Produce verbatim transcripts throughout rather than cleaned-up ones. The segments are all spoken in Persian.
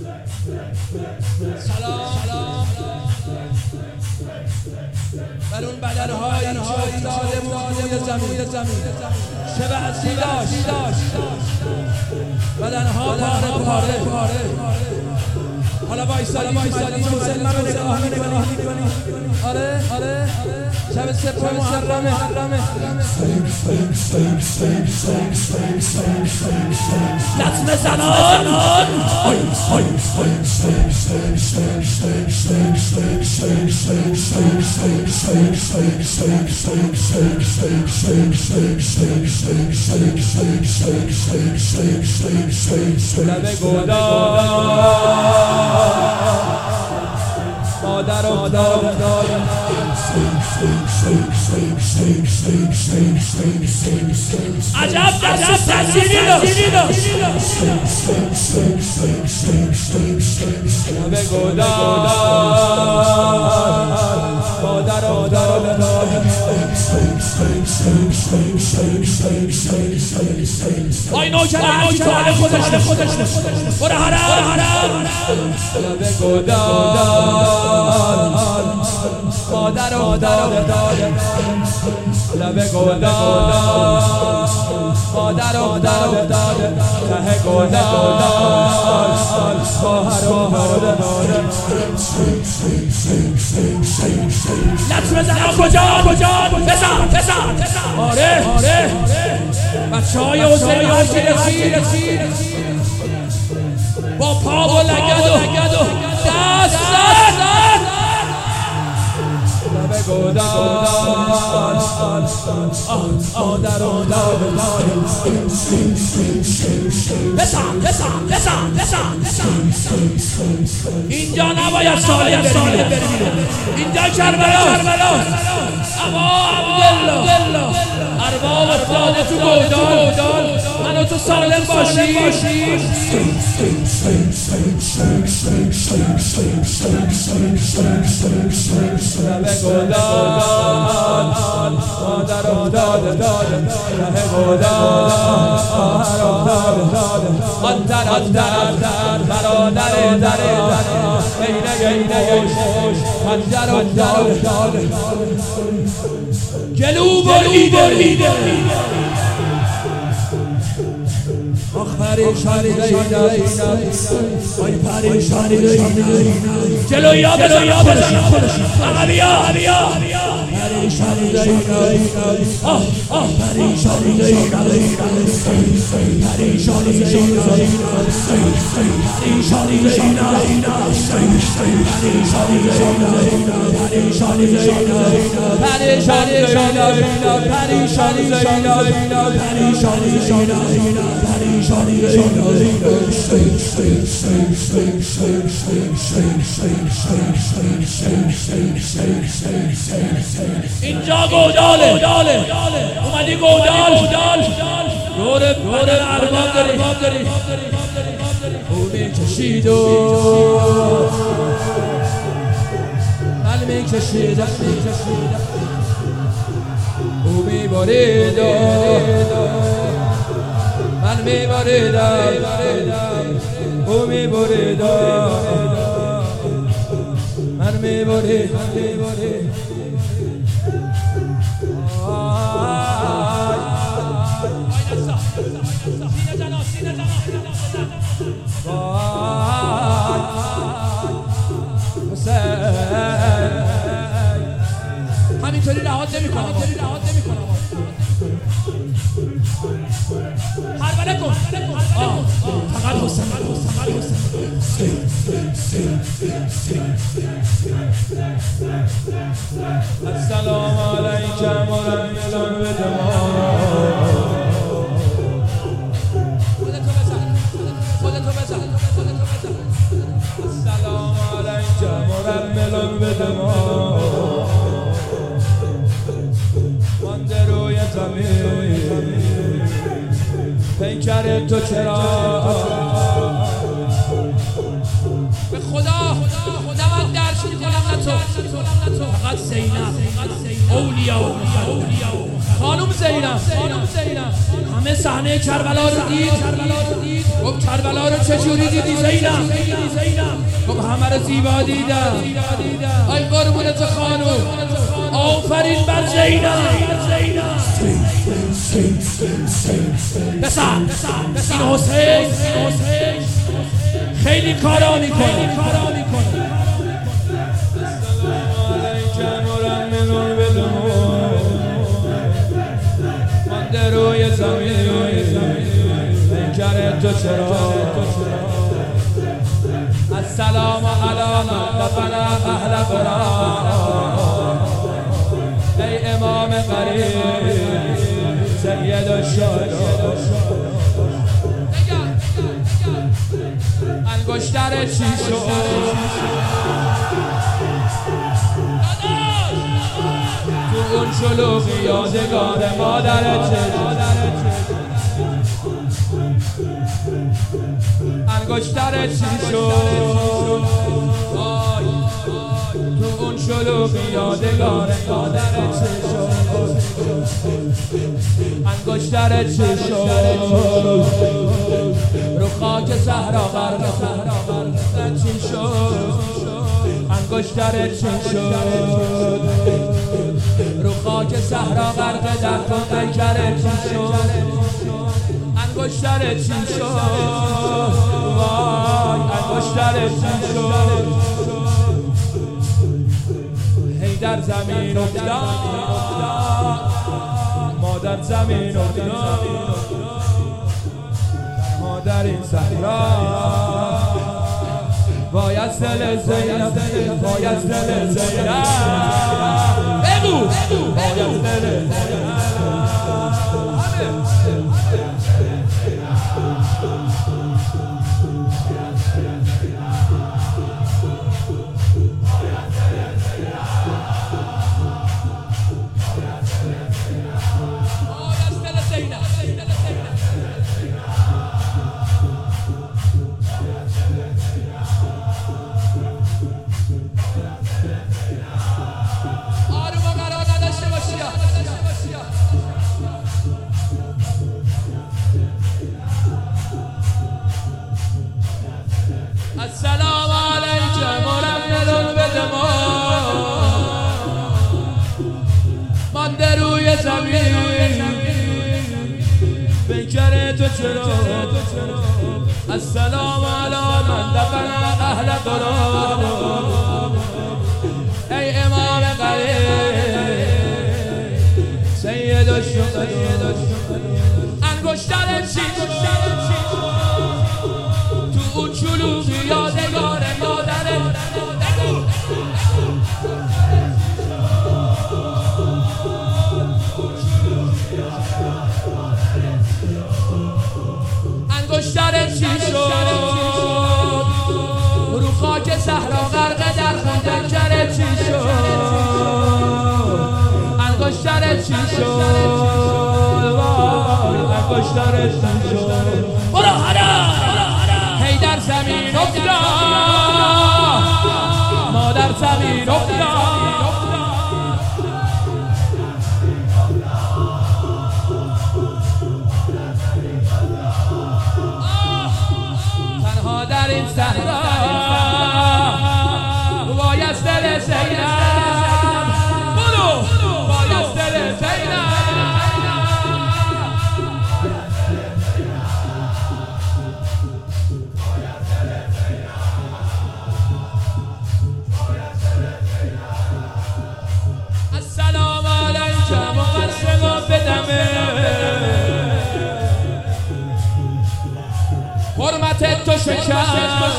سلام بر اون بدنهایی که افتاده بود روی زمین، شبه هستی داشت، بدنها پاره پاره. حالا وایسادی مسلمه به نگاه میکنی. آره شب سپر محرمه. لطمه زنان لبه گودار مادر افتاد عجب دست تأثیری داشت. لبه گودار مادر افتاد وای نوکر هرکی تو حال خودش برو حرم. لبه گودار مادر افتاد لبه گودار مادر افتاد ته گودار خواهر افتاد. لطمه زنان کجا بزن. آره بچه های حسینی ها که رسید با پا و لگد و دست لبه گودار مادر افتاد. بسن اینجا نباید سالی بری، اینجا کربلا. اما عبدالله ارباب افتاده تو گودال، منو تو سالم باشی. لبه گودار مادر افتاد لبه گودار افتاد برادر عینه خوش خنجر افتاد گلو بریده آخ پریشانی دینا آی پریشانی دینا جلوی یا بزن آقا بیا پریشانی دینا آه آه پریشانی دینا پریشانی دینا پریشانی دینا پریشانی دینا پریشانی دینا پریشانی دینا پریشانی دینا پریشانی دینا اینجا گوداله اومدی گودال دور ارباب داری او میکشید و من میکشیدم او میبارید من میبریدم او میبریدم من میبریدم همینطوری رهات نمیکنم حربله کن فقط حسن السلام علیکم و رحمتون به خودتو بزن السلام علیکم و رحمتون به مانده روی زمین پیکر تو چرا به خدا نمک درش میکنم نه تو فقط زینب اولیا خانم زینب همه صحنه کربلا رو دید. گفت کربلا رو چجوری دیدی زینب؟ گفت همه رو زیبا دیدم. ای قربونت خانم، آفرین بر زینب. بسر این حسین خیلی کارا میکنه. مانده روی زمین پیکر تو چرا؟ السلام علی من دفن اهل قرآن. ای امام قریب سید الشهدا، انگشتر چی شد؟ تو اون شلوغی یادگار مادرت چه شد؟ انگشتر چی شد؟ تو اون شلوغی یادگار مادرت چه شد؟ انگشتر چی شد؟ رو خاک صحرا غرق چی شد؟ انگشتر چی شد؟ رو خاک صحرا غرق در پیکر چی شد؟ انگشتر چی شد؟ وای انگشتر چی شد؟ هی در زمین افتاد، مادر زمین افتاد، مادر این صحرا. وای از دل زینب، وای از دل زینب، بگو وای از دل زینب. السلام علیکم مرمل بدمان، مانده روی زمین پیکر تو چرا؟ السلام علی من دفن اهل قرآن. ای امام قریب سید الشهدا، انگشتر چی تو اون شلوغی یادگار مادرت؟ انگشتر چی شد؟ رو خاک صحرا غرق در خون پیکر چی شد؟ انگشتر چی شد؟ وای انگشتر چی شد؟ برو حرام هی در زمین افتاد، مادر زمین افتاد. تنها در این صحرا وای از دل زینب، برو وای از دل زینب. السلام علیکم مقسم بدمه، حرمت تو شکر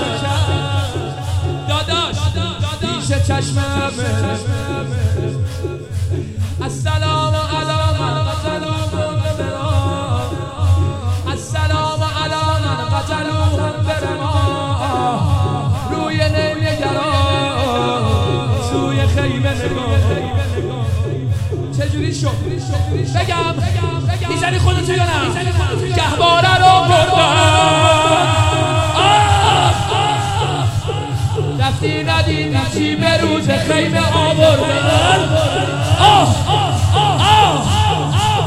داداش پیش چشممه. السلام علی من قتلوهم برما، السلام علی من قتلوهم برما. روی نمیگران سوی خیمه نگاه. چجوری شد؟ بگم میزنی خودتو یا نه؟ گهواره رو بردن، رفتی ندیدی چی به روز خیمه آوردن. آه آه آه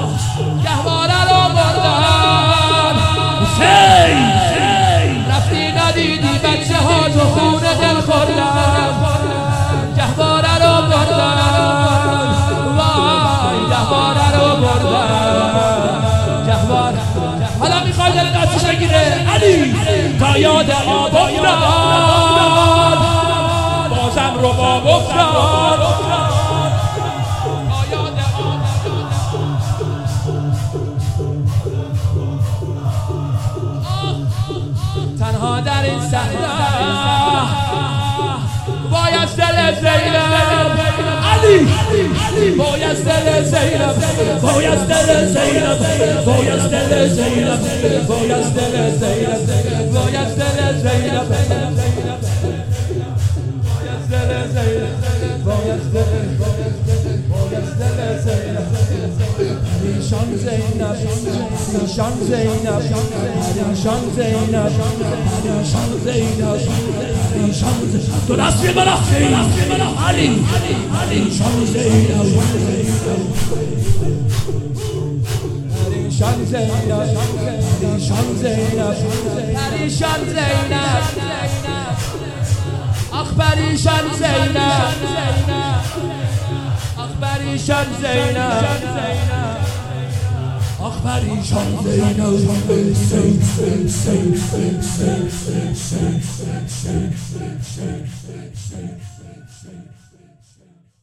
تا یاد آب افتاد بازم رباب افتاد تنها در این صحرا بایست دل زینب علی بایست دل زینب بایست دل زینب بایست دل زینب بایست دل زینب بایست دل زینب بایست دل زینب بایست دل پریشان زینب پریشان زینب پریشان زینب پریشان زینب پریشان زینب دو دست ببرا علی پریشان زینب پریشان زینب پریشان زینب پریشان زینب آخ پریشان زینب آخ پریشان زینب آخ پریشان زینب